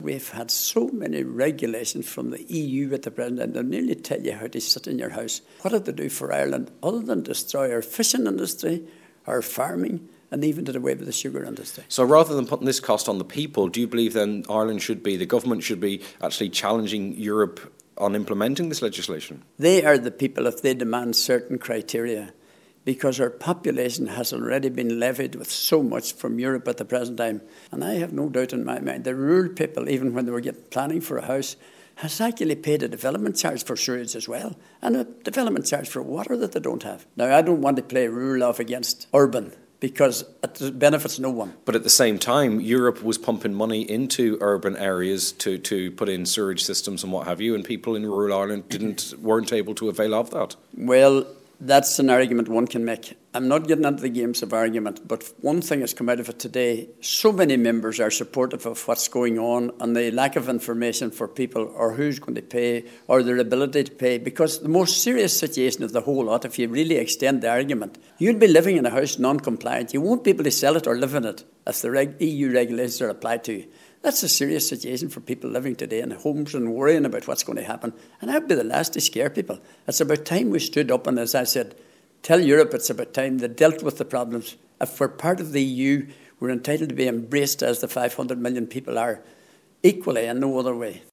We've had so many regulations from the EU at the present, and they'll nearly tell you how to sit in your house. What did they do for Ireland other than destroy our fishing industry, our farming, and even did away with the sugar industry? So rather than putting this cost on the people, do you believe then the government should be actually challenging Europe on implementing this legislation? They are the people if they demand certain criteria, because our population has already been levied with so much from Europe at the present time. And I have no doubt in my mind, the rural people, even when they were planning for a house, has actually paid a development charge for sewage as well, and a development charge for water that they don't have. Now, I don't want to play rural off against urban, because it benefits no one. But at the same time, Europe was pumping money into urban areas to put in sewage systems and what have you, and people in rural Ireland weren't able to avail of that. Well, that's an argument one can make. I'm not getting into the games of argument, but one thing has come out of it today. So many members are supportive of what's going on and the lack of information for people, or who's going to pay, or their ability to pay. Because the most serious situation of the whole lot, if you really extend the argument, you'll be living in a house non-compliant. You won't be able to sell it or live in it if the EU regulations are applied to you. That's a serious situation for people living today in homes and worrying about what's going to happen. And I'd be the last to scare people. It's about time we stood up and, as I said, tell Europe it's about time they dealt with the problems. If we're part of the EU, we're entitled to be embraced as the 500 million people are, equally and no other way.